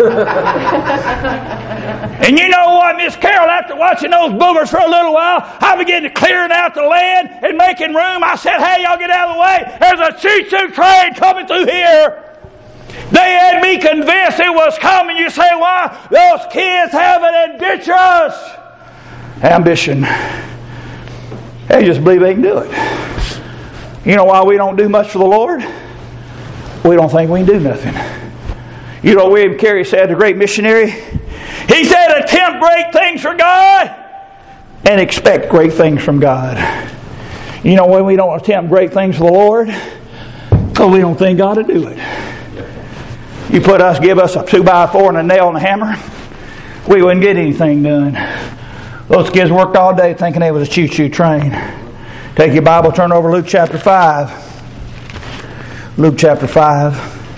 And you know what, Miss Carol, after watching those boogers for a little while, I began to clearing out the land and making room. I said, "Hey, y'all get out of the way. There's a choo-choo train coming through here." They had me convinced it was coming. You say, why? Those kids have an adventurous ambition. They just believe they can do it. You know why we don't do much for the Lord? We don't think we can do nothing. You know what William Carey said, the great missionary? He said, attempt great things for God and expect great things from God. You know when we don't attempt great things for the Lord? Because we don't think God will do it. You put us, give us a two by four and a nail and a hammer, we wouldn't get anything done. Those kids worked all day thinking they was a choo-choo train. Take your Bible, turn over Luke chapter five. Luke chapter five.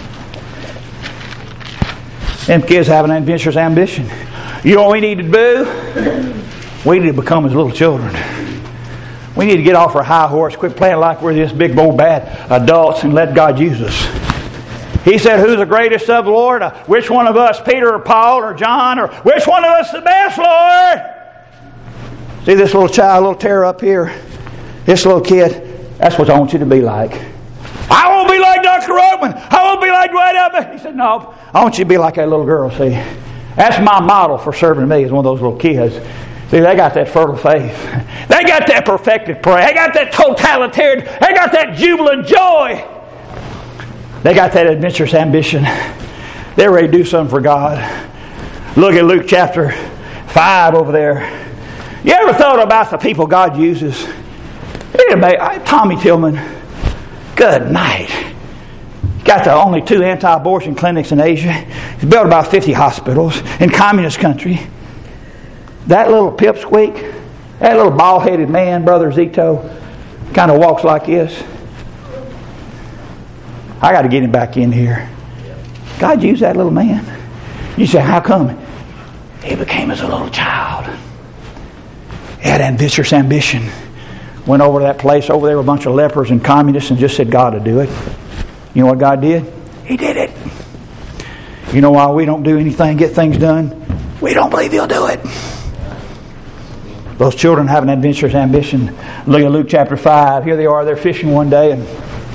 Them kids have an adventurous ambition. You know what we need to do? We need to become as little children. We need to get off our high horse, quit playing like we're this big old bad adults, and let God use us. He said, "Who's the greatest of the Lord? Uh, which one of us, Peter or Paul or John, or which one of us the best, Lord?" See this little child, little terror up here? This little kid, that's what I want you to be like. I won't be like Doctor Roman. I won't be like Dwight Albert. He said, "No, I want you to be like that little girl." See, that's my model for serving me, is one of those little kids. See, they got that fertile faith. They got that perfected prayer. They got that totalitarian. They got that jubilant joy. They got that adventurous ambition. They're ready to do something for God. Look at Luke chapter five over there. You ever thought about the people God uses? Tommy Tillman, good night. Got the only two anti-abortion clinics in Asia. He's built about fifty hospitals in communist country. That little pipsqueak, That little bald-headed man, Brother Zito, kind of walks like this. I got to get him back in here. God used that little man. You say, how come? He became as a little child. He had ambitious ambition. Went over to that place. Over there were a bunch of lepers and communists and just said God would do it. You know what God did? He did it. You know why we don't do anything, get things done? We don't believe He'll do it. Those children have an adventurous ambition. Look at Luke chapter five. Here they are. They're fishing one day. And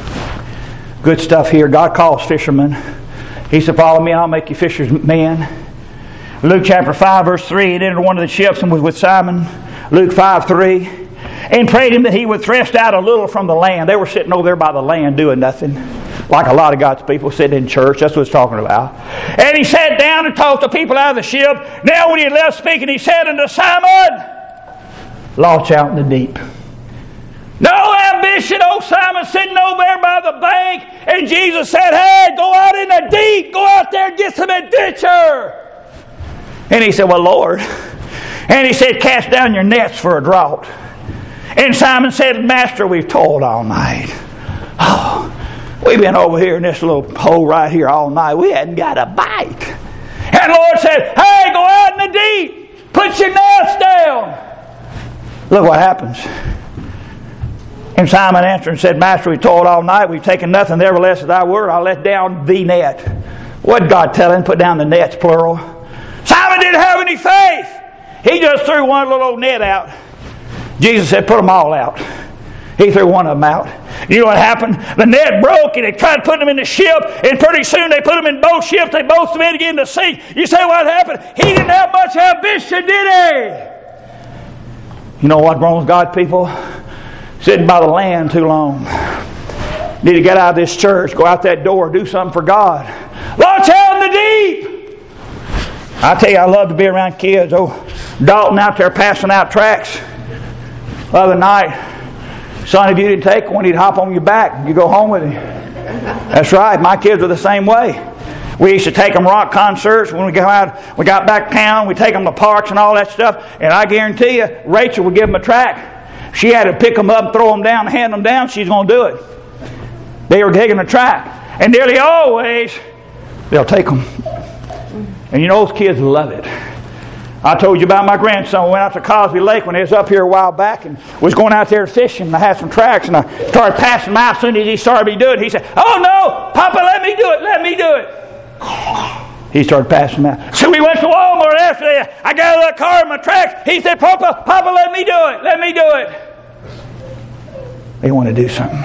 good stuff here. God calls fishermen. He said, follow me, I'll make you fishers men. Luke chapter five, verse three. He entered one of the ships and was with Simon. Luke five, three. And prayed him that he would thrust out a little from the land. They were sitting over there by the land doing nothing. Like a lot of God's people sitting in church. That's what it's talking about. And he sat down and talked to people out of the ship. Now when he had left speaking, he said unto Simon, launch out in the deep. No ambition, old Simon sitting over there by the bank. And Jesus said, hey, go out in the deep. Go out there and get some adventure. And he said, well, Lord. And he said, cast down your nets for a draught. And Simon said, Master, we've toiled all night. Oh, we've been over here in this little hole right here all night. We hadn't got a bite. And the Lord said, hey, go out in the deep. Put your nets down. Look what happens. And Simon answered and said, Master, we toiled all night. We've taken nothing. Nevertheless, at thy word, I'll let down the net. What did God tell him? Put down the nets, plural. Simon didn't have any faith. He just threw one little old net out. Jesus said, put them all out. He threw one of them out. You know what happened? The net broke and they tried to put them in the ship, and pretty soon they put them in both ships. They both began to sink. You say what happened? He didn't have much ambition, did he? You know what's wrong with God, people? Sitting by the land too long. Need to get out of this church, go out that door, do something for God. Launch out in the deep. I tell you, I love to be around kids. Oh, Dalton out there passing out tracts. The other night, son, if you didn't take one, he'd hop on your back. You go home with him. That's right. My kids were the same way. We used to take them rock concerts. When we got out, we got back town. We take them to parks and all that stuff. And I guarantee you, Rachel would give them a track. She had to pick them up, throw them down, hand them down. She's going to do it. They were taking a track, and nearly always they'll take them. And you know those kids love it. I told you about my grandson. We went out to Cosby Lake when he was up here a while back and was going out there fishing. And I had some tracks and I started passing them out. As soon as he started me doing it, he said, oh no, Papa, let me do it, let me do it. He started passing them out. So we went to Walmart after that. I got out of the car in my tracks. He said, Papa, Papa, let me do it, let me do it. They want to do something.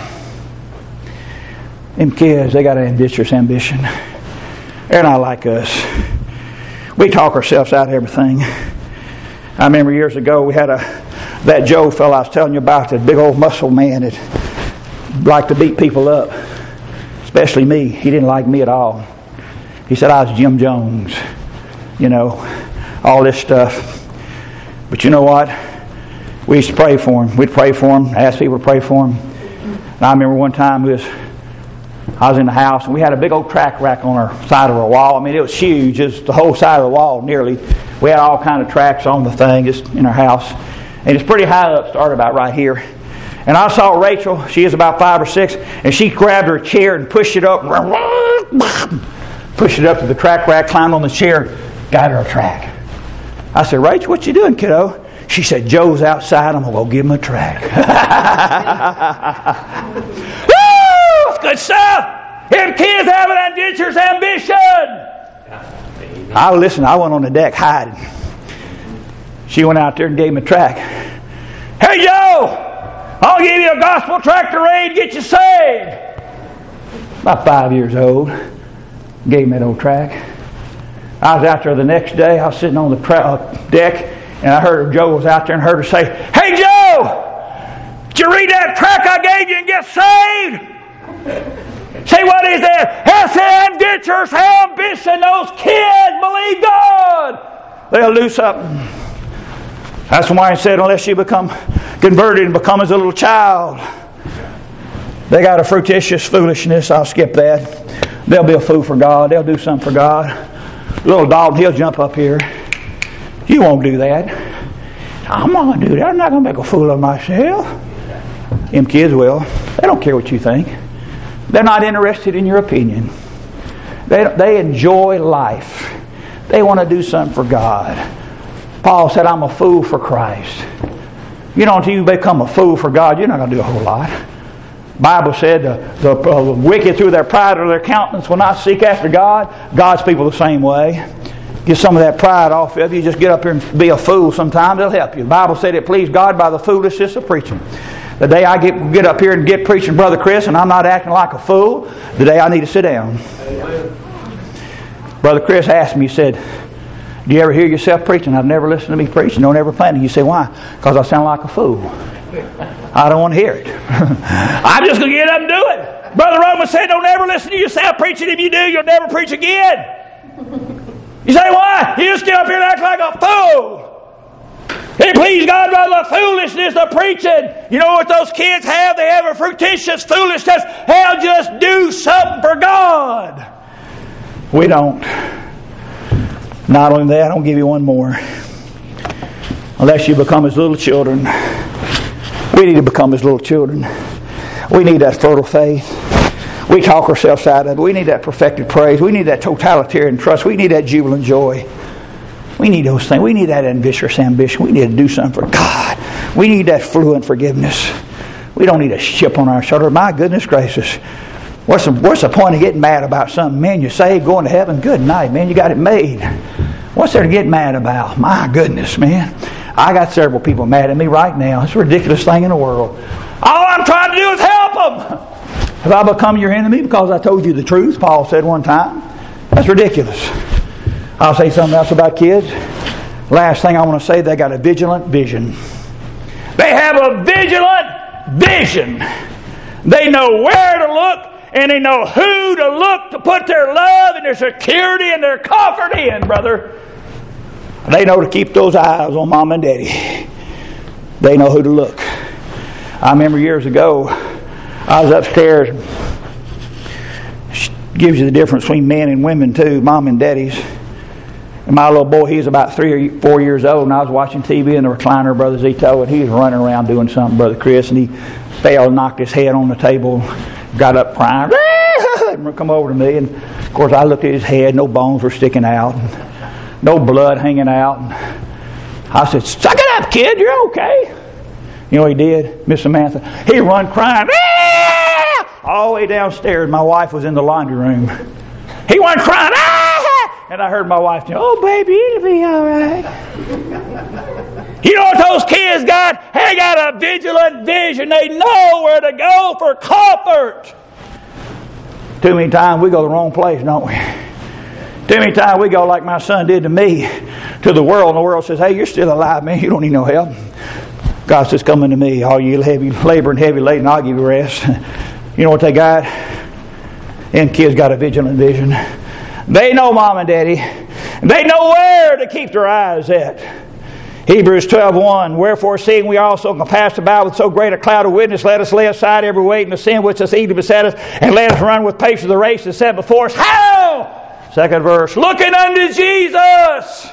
Them kids, they got an ambitious ambition. They're not like us. We talk ourselves out of everything. I remember years ago we had a that Joe fellow I was telling you about, that big old muscle man that liked to beat people up, especially me. He didn't like me at all. He said I was Jim Jones, you know, all this stuff. But you know what? We used to pray for him. We'd pray for him, ask people to pray for him. And I remember one time we was. I was in the house and we had a big old track rack on our side of our wall. I mean, it was huge, just the whole side of the wall nearly. We had all kind of tracks on the thing just in our house. And it's pretty high up, started about right here. And I saw Rachel, she is about five or six, and she grabbed her chair and pushed it up, pushed it up to the track rack, climbed on the chair, got her a track. I said, Rachel, what you doing, kiddo? She said, Joe's outside, I'm going to go give him a track. Good stuff. Them kids have an adventurous ambition. I listen. I went on the deck hiding. She went out there and gave me a track. Hey Joe, I'll give you a gospel tract to read to get you saved. About five years old, gave me that old track. I was out there the next day. I was sitting on the tra- deck, and I heard Joe was out there and heard her say, "Hey Joe, did you read that tract I gave you and get saved?" See, what is that? That's the adventurous ambition. Those kids believe God. They'll lose something. That's why I said, unless you become converted and become as a little child, they got a fructitious foolishness. I'll skip that. They'll be a fool for God. They'll do something for God. Little Dalton, he'll jump up here. You won't do that. I'm not going to do that. I'm not going to make a fool of myself. Them kids will. They don't care what you think. They're not interested in your opinion. They, they enjoy life. They want to do something for God. Paul said, I'm a fool for Christ. You know, until you become a fool for God, you're not going to do a whole lot. The Bible said the, the uh, wicked through their pride or their countenance will not seek after God. God's people the same way. Get some of that pride off of you. Just get up here and be a fool sometimes. It'll help you. The Bible said it pleased God by the foolishness of preaching. The day I get get up here and get preaching Brother Chris and I'm not acting like a fool, the day I need to sit down. Amen. Brother Chris asked me, he said, do you ever hear yourself preaching? I've never listened to me preaching. Don't ever plan it. You say, why? Because I sound like a fool. I don't want to hear it. I'm just going to get up and do it. Brother Roman said, don't ever listen to yourself preaching. If you do, you'll never preach again. You say, why? You just get up here and act like a fool. It pleased God by the foolishness of preaching. You know what those kids have? They have a fictitious foolishness. Hell, just do something for God. We don't. Not only that, I'll give you one more. Unless you become as little children. We need to become as little children. We need that fertile faith. We talk ourselves out of it. We need that perfected praise. We need that totalitarian trust. We need that jubilant joy. We need those things. We need that ambitious ambition. We need to do something for God. We need that fluent forgiveness. We don't need a chip on our shoulder. My goodness gracious. What's the, what's the point of getting mad about something? Man, you're saved, going to heaven. Good night, man. You got it made. What's there to get mad about? My goodness, man. I got several people mad at me right now. It's the ridiculous thing in the world. All I'm trying to do is help them. Have I become your enemy because I told you the truth? Paul said one time. That's ridiculous. I'll say something else about kids. Last thing I want to say, they got a vigilant vision. They have a vigilant vision. They know where to look and they know who to look to put their love and their security and their comfort in, brother. They know to keep those eyes on Mom and Daddy. They know who to look. I remember years ago, I was upstairs. It gives you the difference between men and women too, Mom and Daddies. And my little boy, he was about three or four years old, and I was watching T V in the recliner, Brother Zito, and he was running around doing something, Brother Chris, and he fell and knocked his head on the table, got up crying, and come over to me, and of course I looked at his head, no bones were sticking out, no blood hanging out. And I said, suck it up, kid, you're okay. You know what he did, Miss Samantha? He run crying, all the way downstairs. My wife was in the laundry room. He went crying, and I heard my wife say, oh, baby, it'll be all right. You know what those kids got? They got a vigilant vision. They know where to go for comfort. Too many times we go the wrong place, don't we? Too many times we go like my son did to me, to the world, and the world says, hey, you're still alive, man. You don't need no help. God says, come unto me, all you heavy labor and heavy laden, I'll give you rest. You know what they got? Them kids got a vigilant vision. They know Mom and Daddy. They know where to keep their eyes at. Hebrews twelve one. Wherefore, seeing we also compassed about with so great a cloud of witness, let us lay aside every weight and the sin which doth easily beset us, and let us run with patience the race that's set before us. How? Second verse. Looking unto Jesus.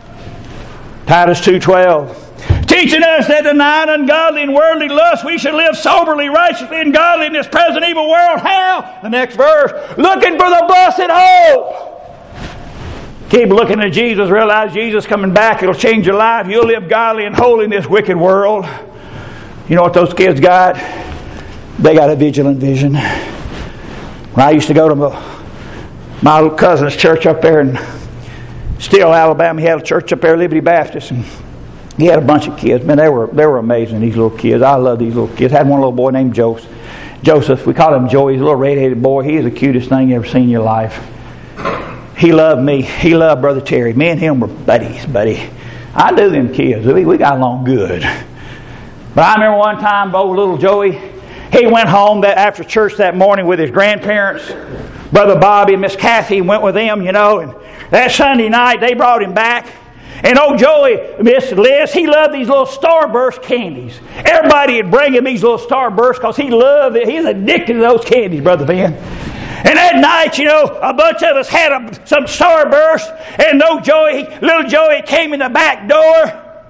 Titus two twelve. Teaching us that denying ungodly and worldly lust, we should live soberly, righteously, and godly in this present evil world. How? The next verse. Looking for the blessed hope. Keep looking at Jesus. Realize Jesus coming back. It'll change your life. You'll live godly and holy in this wicked world. You know what those kids got? They got a vigilant vision. When I used to go to my, my little cousin's church up there in Steele, Alabama, he had a church up there, Liberty Baptist, and he had a bunch of kids. Man, they were they were amazing, these little kids. I love these little kids. I had one little boy named Joseph. Joseph, we called him Joey. He's a little red-headed boy. He is the cutest thing you ever seen in your life. He loved me. He loved Brother Terry. Me and him were buddies, buddy. I knew them kids. We, we got along good. But I remember one time, old little Joey, he went home that after church that morning with his grandparents. Brother Bobby and Miss Kathy went with them, you know. And that Sunday night, they brought him back. And old Joey, Miss Liz, he loved these little Starburst candies. Everybody would bring him these little Starbursts because he loved it. He's addicted to those candies, Brother Ben. And that night, you know, a bunch of us had a, some Starburst. And old Joey, little Joey came in the back door.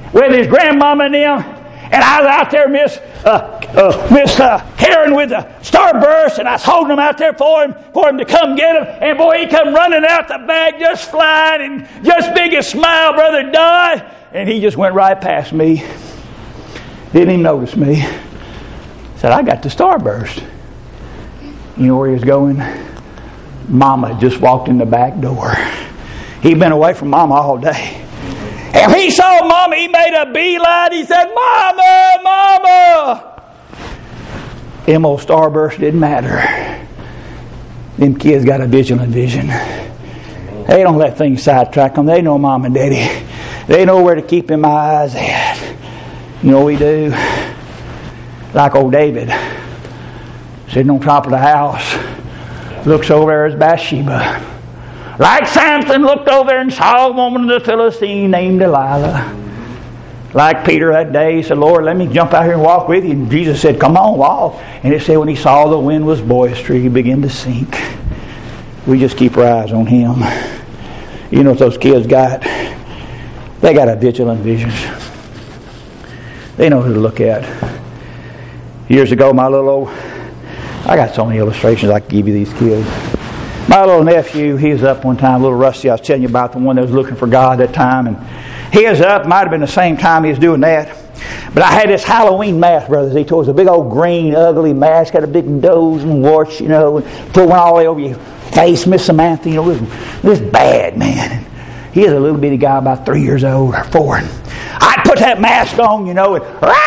with his grandmama and them. And I was out there, Miss uh, uh, Miss uh, Karen, with the Starburst, and I was holding him out there for him, for him to come get him. And boy, he come running out the bag, just flying, and just biggest smile, Brother Don. And he just went right past me. Didn't even notice me. Said, I got the Starburst. You know where he was going? Mama just walked in the back door. He'd been away from Mama all day. And he saw Mama, he made a beeline. He said, Mama, Mama. Them old Starburst didn't matter. Them kids got a vigilant vision. They don't let things sidetrack them. They know Mom and Daddy. They know where to keep them eyes at. You know what we do? Like old David, sitting on top of the house, looks over there at Bathsheba. Like Samson looked over there and saw a woman of the Philistine named Delilah. Like Peter that day, he said, Lord, let me jump out here and walk with you. And Jesus said, come on, walk. And it said when he saw the wind was boisterous, he began to sink. We just keep our eyes on him. You know what those kids got? They got a vigilant vision. They know who to look at. Years ago, my little old... I got so many illustrations I could give you these kids. My little nephew, he was up one time, little Rusty. I was telling you about the one that was looking for God that time. And he was up, might have been the same time he was doing that. But I had this Halloween mask, brothers. He told us a big old green, ugly mask, had a big nose and warts, you know, and put one all the way over your face, Miss Samantha, you know, it was, it was bad, man. And he was a little bitty guy, about three years old or four. And I'd put that mask on, you know, and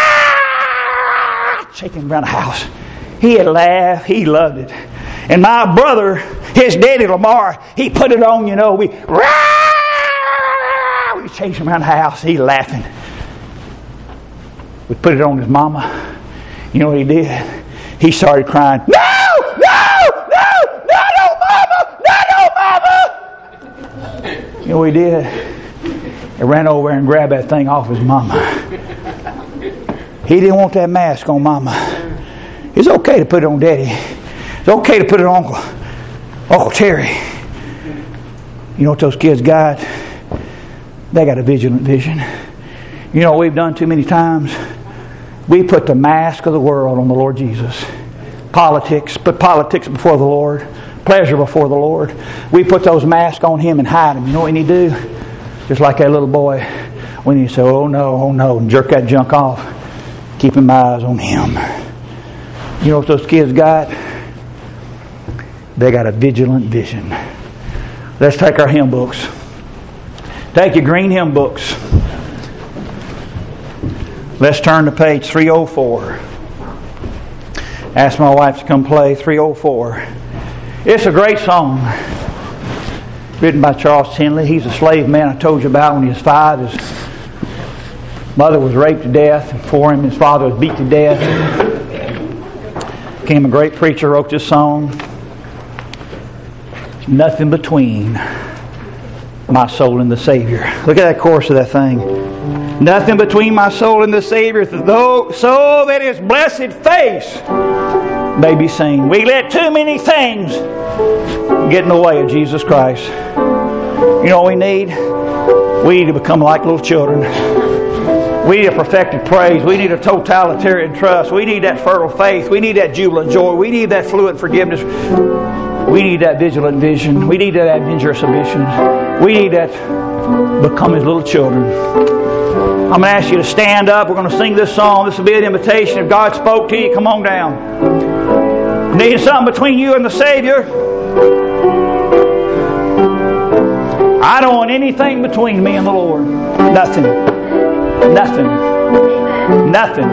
rah, shake him around the house. He'd laugh. He loved it. And my brother, his daddy Lamar, he put it on, you know, we rah, we chased him around the house. He laughing. We put it on his mama. You know what he did? He started crying. No, no, no, no, no, mama, no, no, mama. You know what he did? He ran over and grabbed that thing off his mama. He didn't want that mask on mama. It's okay to put it on Daddy. It's okay to put it on Uncle, Uncle Terry. You know what those kids got? They got a vigilant vision. You know what we've done too many times? We put the mask of the world on the Lord Jesus. Politics, put politics before the Lord. Pleasure before the Lord. We put those masks on Him and hide them. You know what we need to do? Just like that little boy. We need to say, oh no, oh no, and jerk that junk off. Keeping my eyes on Him. You know what those kids got? They got a vigilant vision. Let's take our hymn books. Take your green hymn books. Let's turn to page three oh four. Ask my wife to come play three oh four. It's a great song. Written by Charles Tinley. He's a slave man I told you about when he was five. His mother was raped to death. And for him, his father was beat to death. Became a great preacher, wrote this song. Nothing between my soul and the Savior. Look at that chorus of that thing. Nothing between my soul and the Savior, though, so that His blessed face may be seen. We let too many things get in the way of Jesus Christ. You know what we need? We need to become like little children. We need a perfected praise. We need a totalitarian trust. We need that fertile faith. We need that jubilant joy. We need that fluent forgiveness. We need that vigilant vision. We need that adventurous ambition. We need that become His little children. I'm going to ask you to stand up. We're going to sing this song. This will be an invitation. If God spoke to you, come on down. Need something between you and the Savior? I don't want anything between me and the Lord. Nothing. Nothing. Nothing.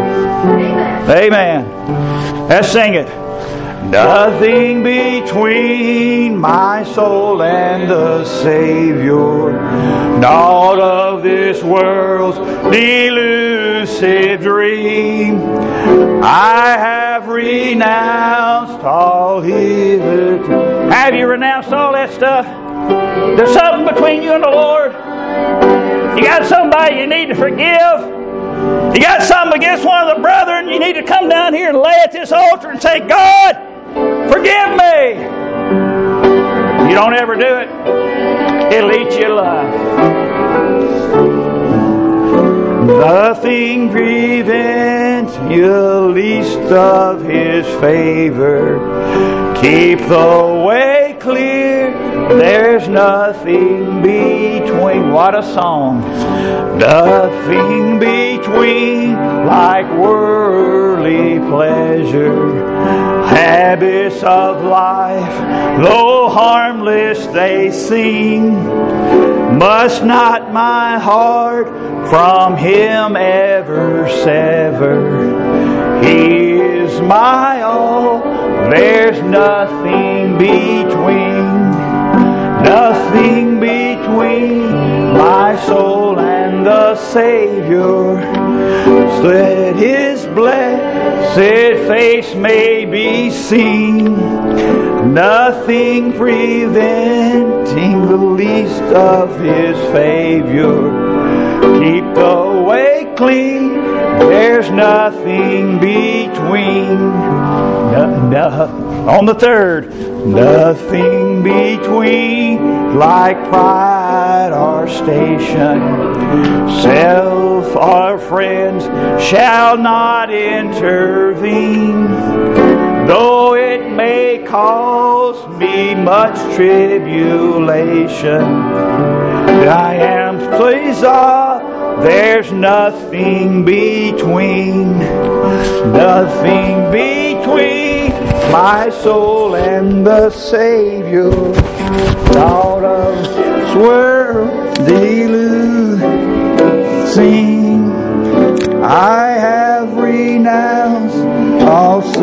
Amen. Let's sing it. Nothing between my soul and the Savior, not of this world's delusive dream. I have renounced all hitherto. Have you renounced all that stuff? There's something between you and the Lord. You got somebody you need to forgive. You got something against one of the brethren. You need to come down here and lay at this altar and say, God, forgive me. You don't ever do it, it'll eat you alive. Nothing prevents the least of His favor. Keep the way clear, there's nothing between. What a song. Nothing between, like worldly pleasure. Habits of life, though harmless they seem, must not my heart from Him ever sever. He is my all, there's nothing between, nothing between my soul and the Savior. So that His blessed face may be seen, nothing preventing the least of His favor. Keep the way clean, there's nothing between. No, no. On the third, nothing between, like pride or station, self or friends shall not intervene, though it may cause me much tribulation. I am pleased of, there's nothing between, nothing between my soul and the Savior. Out of this world deluding, I have renounced all sin.